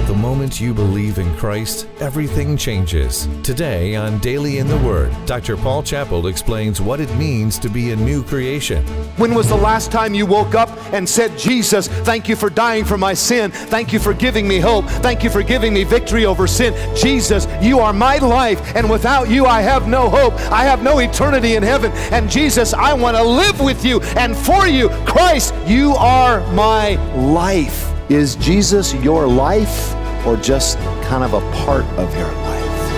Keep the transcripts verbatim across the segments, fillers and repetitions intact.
The moment you believe in Christ, everything changes. Today on Daily in the Word, Doctor Paul Chappell explains what it means to be a new creation. When was the last time you woke up and said, Jesus, thank you for dying for my sin. Thank you for giving me hope. Thank you for giving me victory over sin. Jesus, you are my life, and without you I have no hope. I have no eternity in heaven. And Jesus, I want to live with you and for you. Christ, you are my life. Is Jesus your life, or just kind of a part of your life?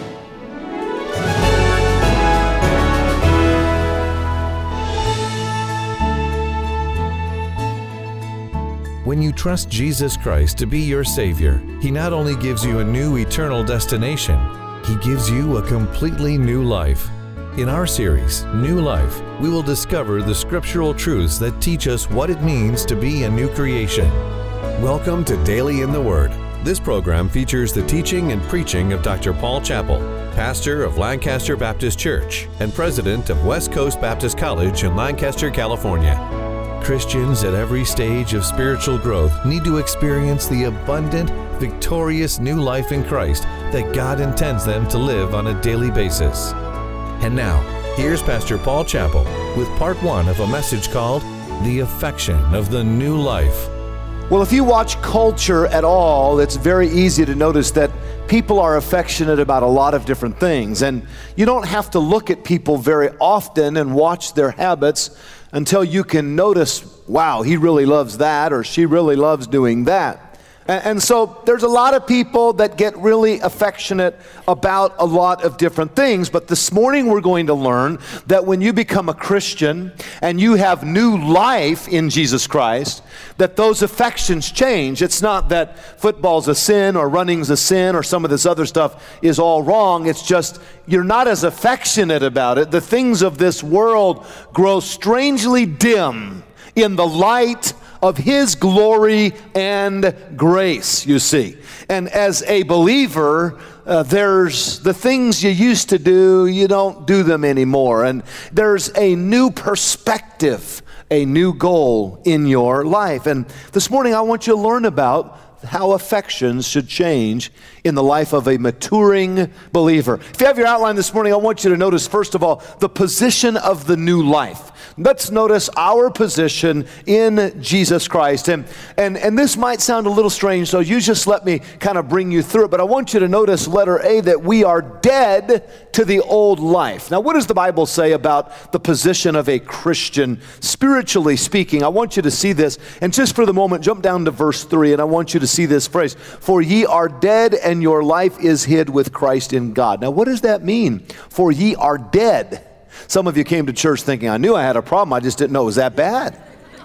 When you trust Jesus Christ to be your Savior, He not only gives you a new eternal destination, He gives you a completely new life. In our series, New Life, we will discover the scriptural truths that teach us what it means to be a new creation. Welcome to Daily in the Word. This program features the teaching and preaching of Doctor Paul Chappell, pastor of Lancaster Baptist Church and president of West Coast Baptist College in Lancaster, California. Christians at every stage of spiritual growth need to experience the abundant, victorious new life in Christ that God intends them to live on a daily basis. And now, here's Pastor Paul Chappell with part one of a message called The Affection of the New Life. Well, if you watch culture at all, it's very easy to notice that people are affectionate about a lot of different things. And you don't have to look at people very often and watch their habits until you can notice, wow, he really loves that, or she really loves doing that. And so there's a lot of people that get really affectionate about a lot of different things. But this morning we're going to learn that when you become a Christian and you have new life in Jesus Christ, that those affections change. It's not that football's a sin or running's a sin or some of this other stuff is all wrong. It's just you're not as affectionate about it. The things of this world grow strangely dim in the light of His glory and grace, you see. And as a believer, uh, there's the things you used to do, you don't do them anymore. And there's a new perspective, a new goal in your life. And this morning I want you to learn about how affections should change in the life of a maturing believer. If you have your outline this morning, I want you to notice, first of all, the position of the new life. Let's notice our position in Jesus Christ. And, and, and this might sound a little strange, so you just let me kind of bring you through it. But I want you to notice letter A, that we are dead to the old life. Now, what does the Bible say about the position of a Christian, spiritually speaking? I want you to see this. And just for the moment, jump down to verse three, and I want you to see this phrase. For ye are dead, and your life is hid with Christ in God. Now, what does that mean? For ye are dead. Some of you came to church thinking, I knew I had a problem, I just didn't know it was that bad.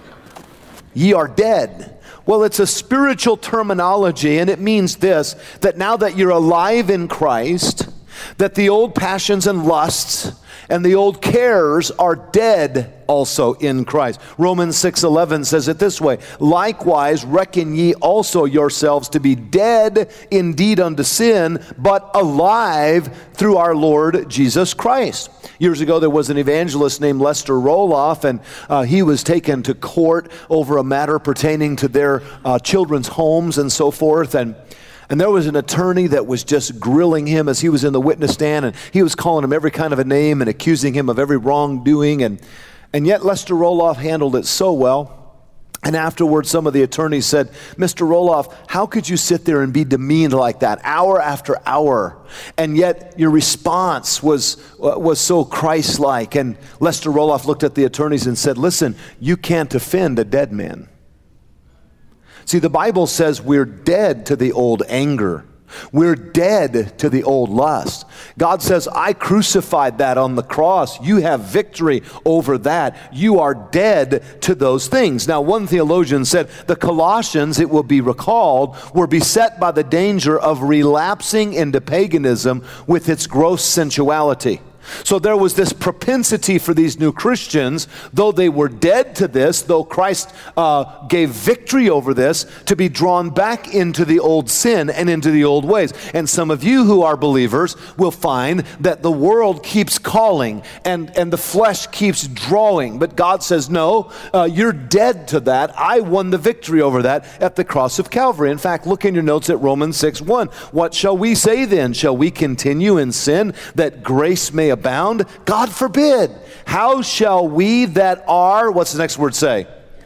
Ye are dead. Well, it's a spiritual terminology, and it means this, that now that you're alive in Christ, that the old passions and lusts and the old cares are dead also in Christ. Romans six eleven says it this way, likewise reckon ye also yourselves to be dead indeed unto sin, but alive through our Lord Jesus Christ. Years ago, there was an evangelist named Lester Roloff, and uh, he was taken to court over a matter pertaining to their uh, children's homes and so forth. And And there was an attorney that was just grilling him as he was in the witness stand, and he was calling him every kind of a name and accusing him of every wrongdoing. And, and yet Lester Roloff handled it so well. And afterwards, some of the attorneys said, Mister Roloff, how could you sit there and be demeaned like that, hour after hour? And yet your response was, uh, was so Christ-like. And Lester Roloff looked at the attorneys and said, listen, you can't offend a dead man. See, the Bible says we're dead to the old anger. We're dead to the old lust. God says, I crucified that on the cross. You have victory over that. You are dead to those things. Now, one theologian said, the Colossians, it will be recalled, were beset by the danger of relapsing into paganism with its gross sensuality. So there was this propensity for these new Christians, though they were dead to this, though Christ uh, gave victory over this, to be drawn back into the old sin and into the old ways. And some of you who are believers will find that the world keeps calling and, and the flesh keeps drawing. But God says, no, uh, you're dead to that. I won the victory over that at the cross of Calvary. In fact, look in your notes at Romans six one. What shall we say then? Shall we continue in sin that grace may abound? God forbid. How shall we that are, what's the next word say?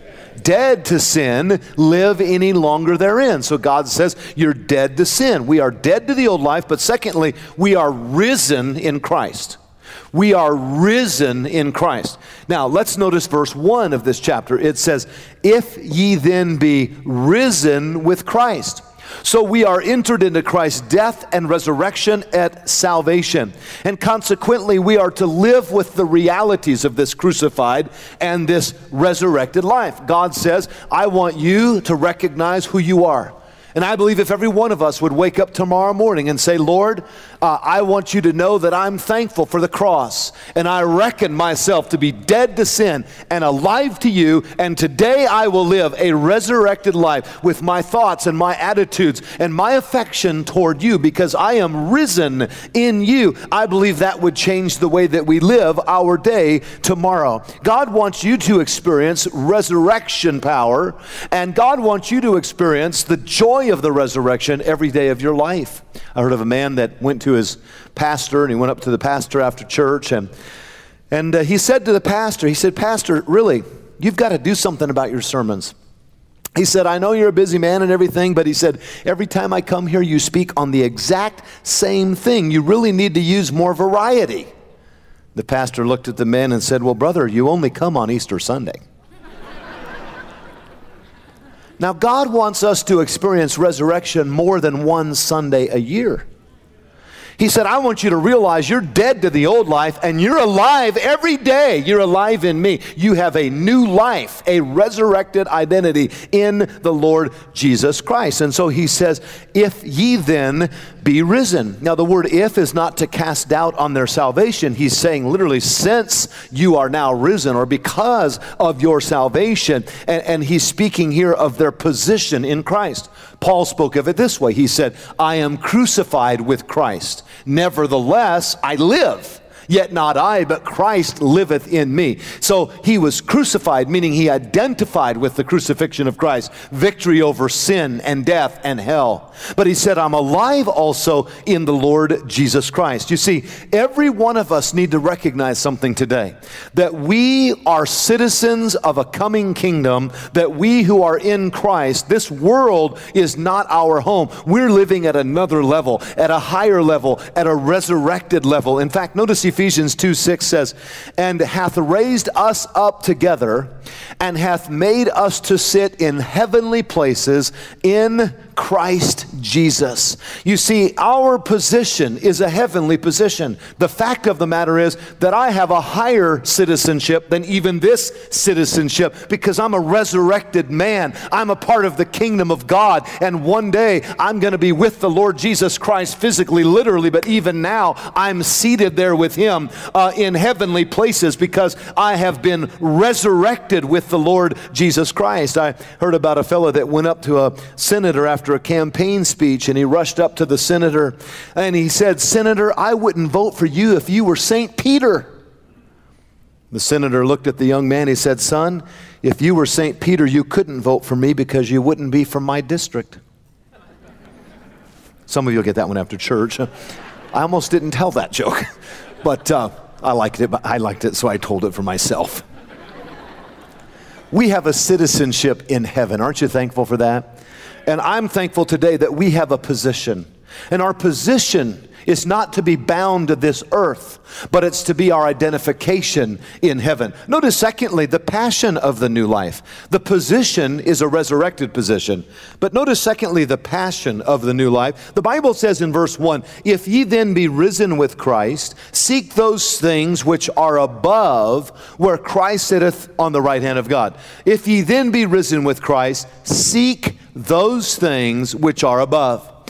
Dead to sin, live any longer therein. So God says, you're dead to sin. We are dead to the old life, but secondly, we are risen in Christ. We are risen in Christ. Now, let's notice verse one of this chapter. It says, if ye then be risen with Christ. So we are entered into Christ's death and resurrection at salvation. And consequently, we are to live with the realities of this crucified and this resurrected life. God says, I want you to recognize who you are. And I believe if every one of us would wake up tomorrow morning and say, Lord, uh, I want you to know that I'm thankful for the cross. And I reckon myself to be dead to sin and alive to you. And today I will live a resurrected life with my thoughts and my attitudes and my affection toward you because I am risen in you. I believe that would change the way that we live our day tomorrow. God wants you to experience resurrection power. And God wants you to experience the joy of the resurrection every day of your life. I heard of a man that went to his pastor, and he went up to the pastor after church, and and uh, he said to the pastor, he said, Pastor, really, you've got to do something about your sermons. He said, I know you're a busy man and everything, but he said, every time I come here, you speak on the exact same thing. You really need to use more variety. The pastor looked at the man and said, well, brother, you only come on Easter Sunday. Now, God wants us to experience resurrection more than one Sunday a year. He said, I want you to realize you're dead to the old life and you're alive every day. You're alive in me. You have a new life, a resurrected identity in the Lord Jesus Christ. And so he says, if ye then be risen. Now the word if is not to cast doubt on their salvation. He's saying literally, since you are now risen, or because of your salvation. And, and he's speaking here of their position in Christ. Paul spoke of it this way. He said, I am crucified with Christ. Nevertheless, I live. Yet not I, but Christ liveth in me. So he was crucified, meaning he identified with the crucifixion of Christ, victory over sin and death and hell. But he said, I'm alive also in the Lord Jesus Christ. You see, every one of us need to recognize something today, that we are citizens of a coming kingdom, that we who are in Christ, this world is not our home. We're living at another level, at a higher level, at a resurrected level. In fact, notice Ephesians two six says, and hath raised us up together, and hath made us to sit in heavenly places in Christ Jesus. You see, our position is a heavenly position. The fact of the matter is that I have a higher citizenship than even this citizenship, because I'm a resurrected man. I'm a part of the kingdom of God, and one day I'm going to be with the Lord Jesus Christ physically, literally, but even now I'm seated there with him uh, in heavenly places because I have been resurrected with the Lord Jesus Christ. I heard about a fellow that went up to a senator after a campaign speech, and he rushed up to the senator and he said, Senator, I wouldn't vote for you if you were Saint Peter. The senator looked at the young man. He said, son, if you were Saint Peter, you couldn't vote for me because you wouldn't be from my district. Some of you will get that one after church. I almost didn't tell that joke, but uh, I liked it. But I liked it, so I told it for myself. We have a citizenship in heaven. Aren't you thankful for that? And I'm thankful today that we have a position. And our position is not to be bound to this earth, but it's to be our identification in heaven. Notice, secondly, the passion of the new life. The position is a resurrected position. But notice, secondly, the passion of the new life. The Bible says in verse one, if ye then be risen with Christ, seek those things which are above, where Christ sitteth on the right hand of God. If ye then be risen with Christ, seek those things which are above.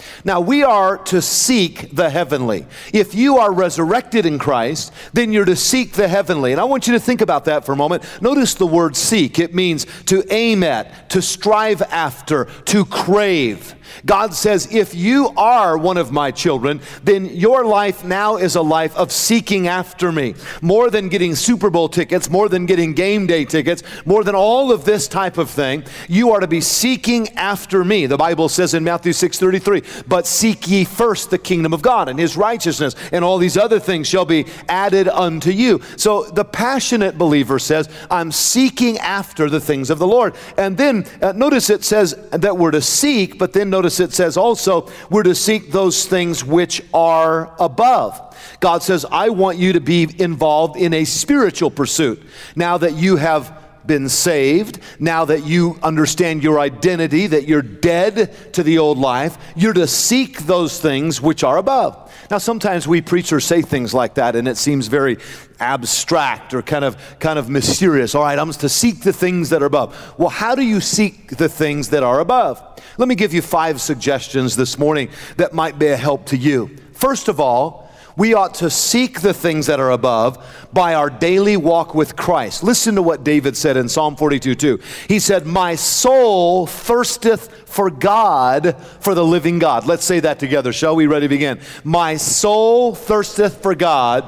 Now, we are to seek the heavenly. If you are resurrected in Christ, then you're to seek the heavenly. And I want you to think about that for a moment. Notice the word seek. It means to aim at, to strive after, to crave. God says, if you are one of my children, then your life now is a life of seeking after me. More than getting Super Bowl tickets, more than getting game day tickets, more than all of this type of thing, you are to be seeking after me. The Bible says in Matthew six thirty-three, but seek ye first the kingdom of God and his righteousness, and all these other things shall be added unto you. So the passionate believer says, I'm seeking after the things of the Lord. And then uh, notice it says that we're to seek, but then notice it says also we're to seek those things which are above. God says, I want you to be involved in a spiritual pursuit. Now that you have been saved, now that you understand your identity, that you're dead to the old life, you're to seek those things which are above. Now, sometimes we preachers say things like that, and it seems very abstract or kind of kind of mysterious. All right, I'm to seek the things that are above. Well, how do you seek the things that are above? Let me give you five suggestions this morning that might be a help to you. First of all, we ought to seek the things that are above by our daily walk with Christ. Listen to what David said in Psalm forty-two two. He said, my soul thirsteth for God, for the living God. Let's say that together, shall we? Ready to begin. My soul thirsteth for God.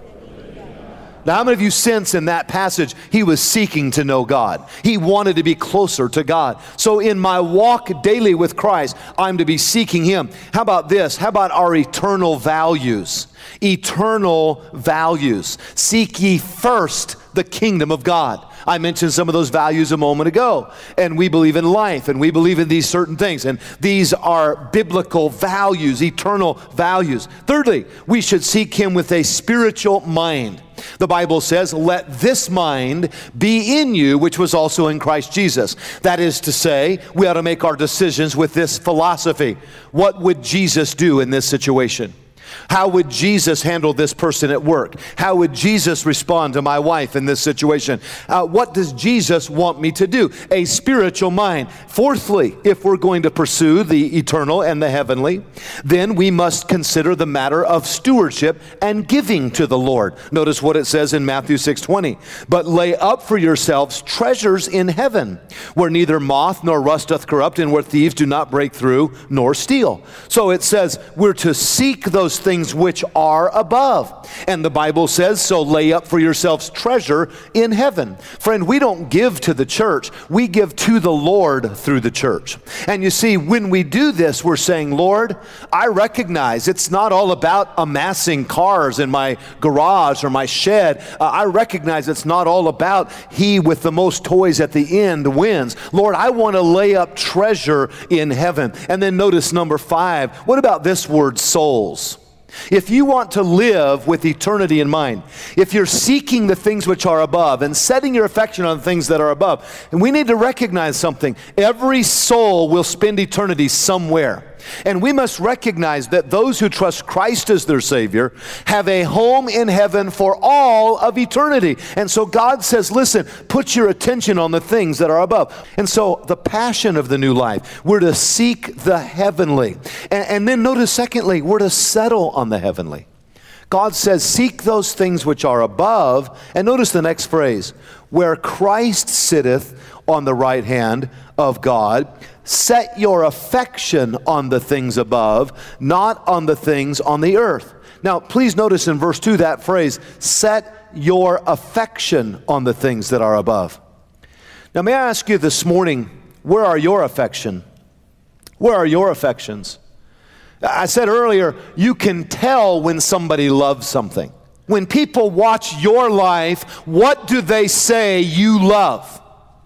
Now, how many of you sense in that passage, he was seeking to know God? He wanted to be closer to God. So in my walk daily with Christ, I'm to be seeking him. How about this? How about our eternal values? Eternal values. Seek ye first the kingdom of God. I mentioned some of those values a moment ago. And we believe in life, and we believe in these certain things. And these are biblical values, eternal values. Thirdly, we should seek him with a spiritual mind. The Bible says, let this mind be in you, which was also in Christ Jesus. That is to say, we ought to make our decisions with this philosophy. What would Jesus do in this situation? How would Jesus handle this person at work? How would Jesus respond to my wife in this situation? Uh, what does Jesus want me to do? A spiritual mind. Fourthly, if we're going to pursue the eternal and the heavenly, then we must consider the matter of stewardship and giving to the Lord. Notice what it says in Matthew six twenty. But lay up for yourselves treasures in heaven, where neither moth nor rust doth corrupt, and where thieves do not break through nor steal. So it says we're to seek those things which are above. And the Bible says, so lay up for yourselves treasure in heaven. Friend, we don't give to the church. We give to the Lord through the church. And you see, when we do this, we're saying, Lord, I recognize it's not all about amassing cars in my garage or my shed. Uh, I recognize it's not all about he with the most toys at the end wins. Lord, I want to lay up treasure in heaven. And then notice number five. What about this word, souls? If you want to live with eternity in mind, if you're seeking the things which are above and setting your affection on things that are above, and we need to recognize something. Every soul will spend eternity somewhere. And we must recognize that those who trust Christ as their Savior have a home in heaven for all of eternity. And so God says, listen, put your attention on the things that are above. And so the passion of the new life, we're to seek the heavenly. And, and then notice secondly, we're to settle on the heavenly. God says, seek those things which are above. And notice the next phrase, where Christ sitteth on the right hand of God. Set your affection on the things above, not on the things on the earth. Now, please notice in verse two that phrase, set your affection on the things that are above. Now, may I ask you this morning, where are your affection? Where are your affections? I said earlier, you can tell when somebody loves something. When people watch your life, what do they say you love?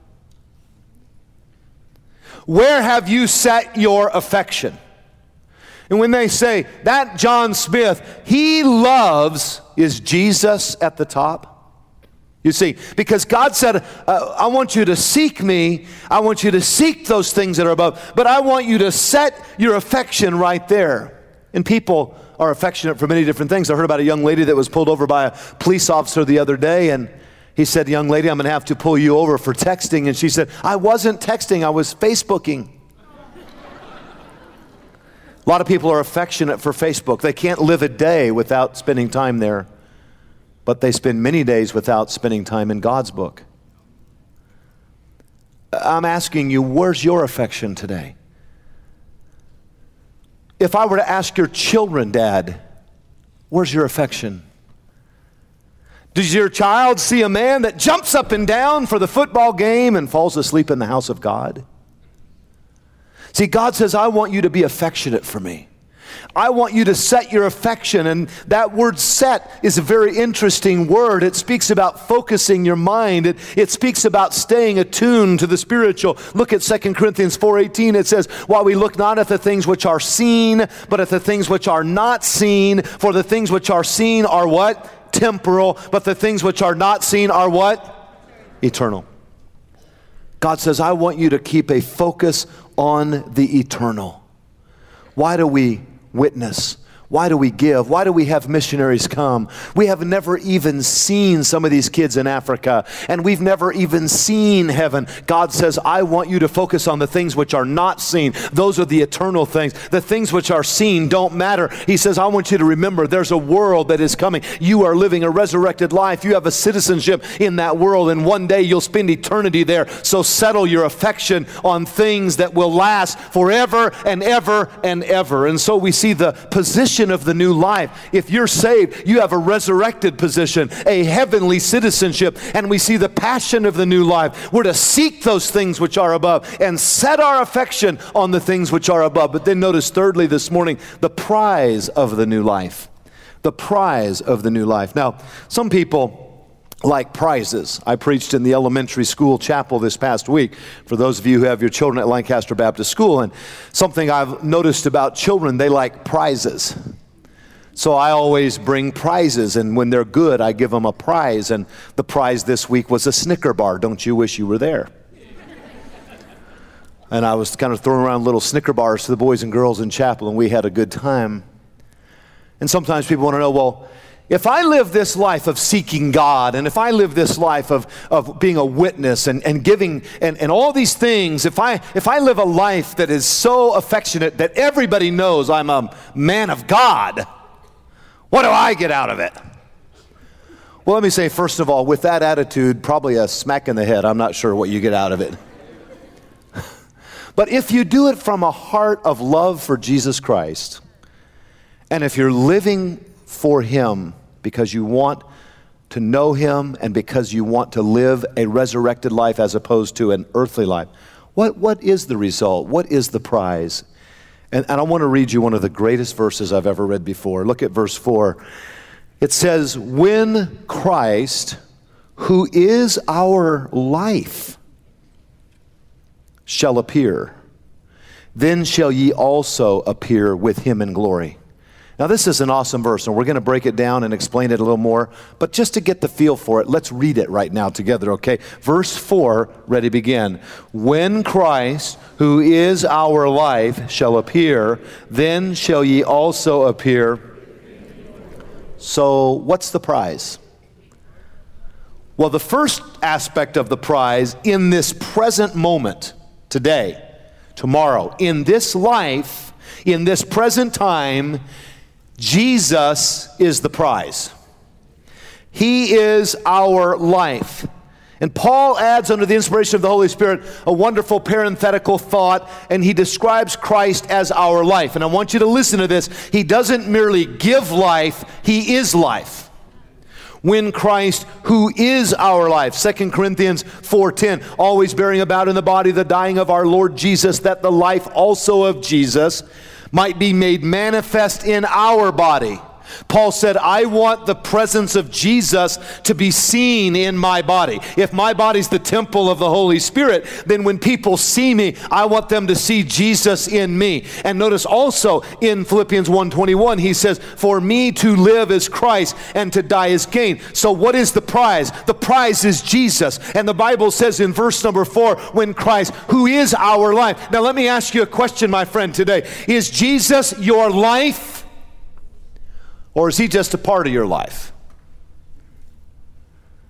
Where have you set your affection? And when they say, that John Smith, he loves, is Jesus at the top? You see, because God said, uh, I want you to seek me. I want you to seek those things that are above. But I want you to set your affection right there. And people are affectionate for many different things. I heard about a young lady that was pulled over by a police officer the other day, and he said, young lady, I'm going to have to pull you over for texting. And she said, I wasn't texting, I was Facebooking. A lot of people are affectionate for Facebook. They can't live a day without spending time there, but they spend many days without spending time in God's book. I'm asking you, where's your affection today? If I were to ask your children, Dad, where's your affection? Does your child see a man that jumps up and down for the football game and falls asleep in the house of God? See, God says, I want you to be affectionate for me. I want you to set your affection, and that word set is a very interesting word. It speaks about focusing your mind. It, it speaks about staying attuned to the spiritual. Look at Second Corinthians four eighteen. It says, while we look not at the things which are seen, but at the things which are not seen, for the things which are seen are what? Temporal, but the things which are not seen are what? Eternal. God says, I want you to keep a focus on the eternal. Why do we witness? Why do we give? Why do we have missionaries come? We have never even seen some of these kids in Africa, and we've never even seen heaven. God says, I want you to focus on the things which are not seen. Those are the eternal things. The things which are seen don't matter. He says, I want you to remember there's a world that is coming. You are living a resurrected life. You have a citizenship in that world, and one day you'll spend eternity there. So settle your affection on things that will last forever and ever and ever. And so we see the position of the new life. If you're saved, you have a resurrected position, a heavenly citizenship, and we see the passion of the new life. We're to seek those things which are above and set our affection on the things which are above. But then notice thirdly this morning, the prize of the new life. The prize of the new life. Now, some people like prizes. I preached in the elementary school chapel this past week for those of you who have your children at Lancaster Baptist School, and something I've noticed about children, they like prizes. So I always bring prizes, and when they're good, I give them a prize, and the prize this week was a Snicker bar. Don't you wish you were there? And I was kind of throwing around little Snicker bars to the boys and girls in chapel, and we had a good time. And sometimes people want to know, well, if I live this life of seeking God, and if I live this life of, of being a witness and, and giving and, and all these things, if I if I live a life that is so affectionate that everybody knows I'm a man of God, what do I get out of it? Well, let me say, first of all, with that attitude, probably a smack in the head. I'm not sure what you get out of it. But if you do it from a heart of love for Jesus Christ, and if you're living for Him because you want to know Him and because you want to live a resurrected life as opposed to an earthly life, what, what is the result? What is the prize? And, and I want to read you one of the greatest verses I've ever read before. Look at verse four. It says, when Christ, who is our life, shall appear, then shall ye also appear with Him in glory. Now, this is an awesome verse, and we're going to break it down and explain it a little more. But just to get the feel for it, let's read it right now together, okay? Verse four, ready, begin. When Christ, who is our life, shall appear, then shall ye also appear. So, what's the prize? Well, the first aspect of the prize, in this present moment, today, tomorrow, in this life, in this present time, Jesus is the prize. He is our life. And Paul adds, under the inspiration of the Holy Spirit, a wonderful parenthetical thought, and he describes Christ as our life. And I want you to listen to this. He doesn't merely give life, He is life. When Christ, who is our life, Second Corinthians four ten, always bearing about in the body the dying of our Lord Jesus, that the life also of Jesus might be made manifest in our body. Paul said, I want the presence of Jesus to be seen in my body. If my body's the temple of the Holy Spirit, then when people see me, I want them to see Jesus in me. And notice also in Philippians one twenty-one, he says, for me to live is Christ and to die is gain. So what is the prize? The prize is Jesus. And the Bible says in verse number four, when Christ, who is our life. Now let me ask you a question, my friend, today. Is Jesus your life? Or is He just a part of your life?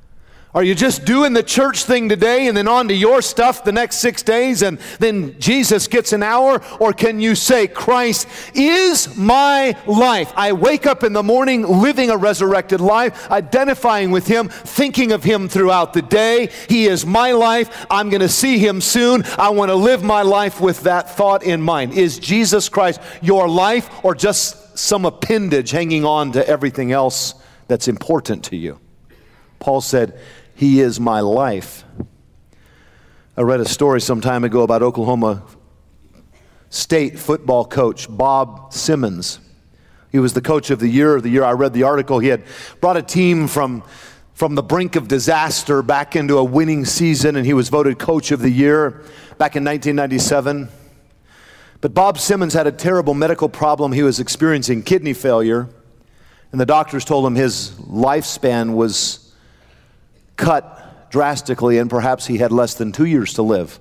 Are you just doing the church thing today and then on to your stuff the next six days and then Jesus gets an hour? Or can you say, Christ is my life. I wake up in the morning living a resurrected life, identifying with Him, thinking of Him throughout the day. He is my life. I'm going to see Him soon. I want to live my life with that thought in mind. Is Jesus Christ your life, or just some appendage hanging on to everything else that's important to you? Paul said, He is my life. I read a story some time ago about Oklahoma State football coach Bob Simmons. He was the coach of the year. The year I read the article, he had brought a team from, from the brink of disaster back into a winning season, and he was voted coach of the year back in nineteen ninety-seven. But Bob Simmons had a terrible medical problem. He was experiencing kidney failure, and the doctors told him his lifespan was cut drastically, and perhaps he had less than two years to live.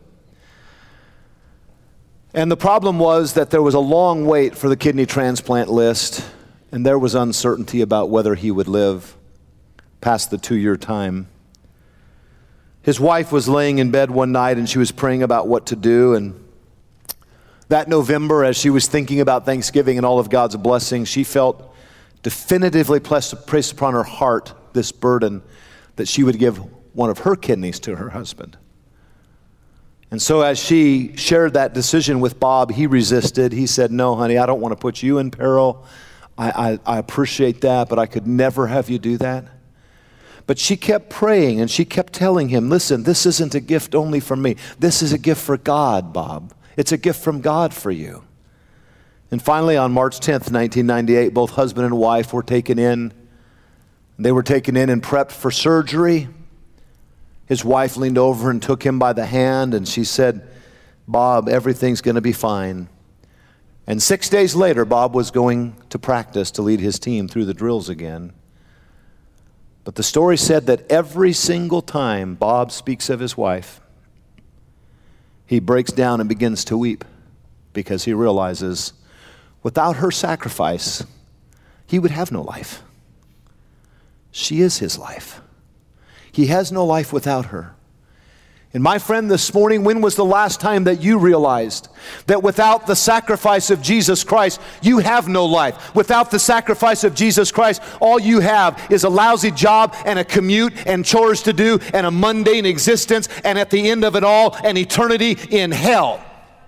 And the problem was that there was a long wait for the kidney transplant list, and there was uncertainty about whether he would live past the two-year time. His wife was laying in bed one night, and she was praying about what to do, and that November, as she was thinking about Thanksgiving and all of God's blessings, she felt definitively placed upon her heart this burden that she would give one of her kidneys to her husband. And so as she shared that decision with Bob, he resisted. He said, no, honey, I don't want to put you in peril. I, I, I appreciate that, but I could never have you do that. But she kept praying, and she kept telling him, listen, this isn't a gift only for me. This is a gift for God, Bob. It's a gift from God for you. And finally, on March tenth, nineteen ninety-eight, both husband and wife were taken in. They were taken in and prepped for surgery. His wife leaned over and took him by the hand, and she said, Bob, everything's going to be fine. And six days later, Bob was going to practice to lead his team through the drills again. But the story said that every single time Bob speaks of his wife, he breaks down and begins to weep because he realizes without her sacrifice, he would have no life. She is his life. He has no life without her. And my friend, this morning, when was the last time that you realized that without the sacrifice of Jesus Christ, you have no life? Without the sacrifice of Jesus Christ, all you have is a lousy job and a commute and chores to do and a mundane existence, and at the end of it all, an eternity in hell.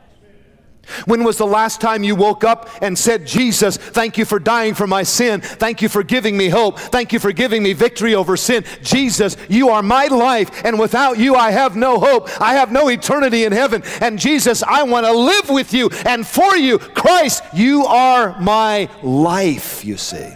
When was the last time you woke up and said, Jesus, thank you for dying for my sin. Thank you for giving me hope. Thank you for giving me victory over sin. Jesus, you are my life, and without you I have no hope. I have no eternity in heaven. And Jesus, I want to live with you and for you. Christ, you are my life, you see.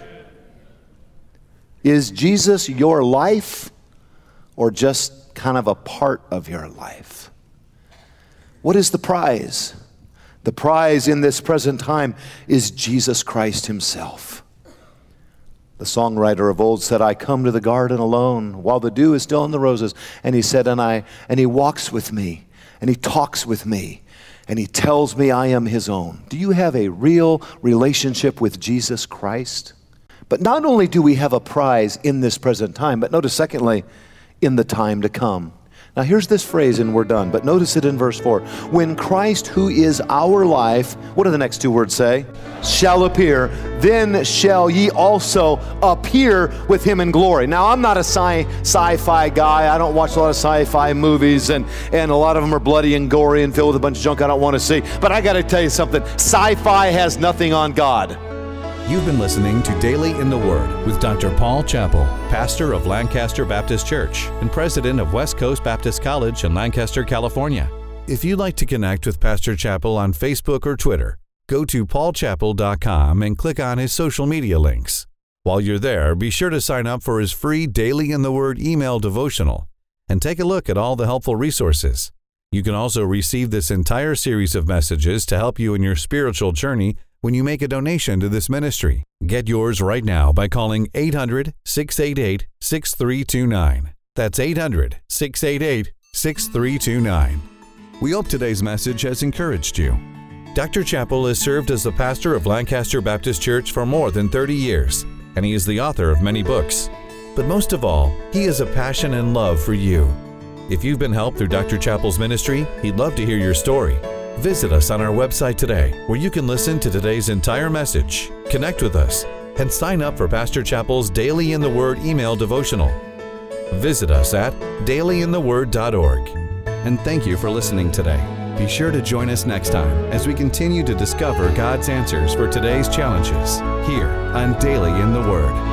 Is Jesus your life, or just kind of a part of your life? What is the prize? The prize in this present time is Jesus Christ himself. The songwriter of old said, I come to the garden alone while the dew is still on the roses. And he said, and I, and he walks with me, and he talks with me, and he tells me I am his own. Do you have a real relationship with Jesus Christ? But not only do we have a prize in this present time, but notice secondly, in the time to come. Now here's this phrase and we're done, but notice it in verse four. When Christ, who is our life, what do the next two words say? Shall appear, then shall ye also appear with him in glory. Now I'm not a sci- sci-fi guy. I don't watch a lot of sci-fi movies, and, and a lot of them are bloody and gory and filled with a bunch of junk I don't want to see. But I got to tell you something, sci-fi has nothing on God. You've been listening to Daily in the Word with Doctor Paul Chappell, pastor of Lancaster Baptist Church and president of West Coast Baptist College in Lancaster, California. If you'd like to connect with Pastor Chappell on Facebook or Twitter, go to paul chappell dot com and click on his social media links. While you're there, be sure to sign up for his free Daily in the Word email devotional and take a look at all the helpful resources. You can also receive this entire series of messages to help you in your spiritual journey when you make a donation to this ministry. Get yours right now by calling eight hundred, six eight eight, six three two nine. That's eight hundred, six eight eight, six three two nine. We hope today's message has encouraged you. Doctor Chappell has served as the pastor of Lancaster Baptist Church for more than thirty years, and he is the author of many books. But most of all, He has a passion and love for you. If you've been helped through Doctor Chappell's ministry, He'd love to hear your story. Visit us on our website today, where you can listen to today's entire message, connect with us, and sign up for Pastor Chappell's Daily in the Word email devotional. Visit us at daily in the word dot org. And thank you for listening today. Be sure to join us next time as we continue to discover God's answers for today's challenges here on Daily in the Word.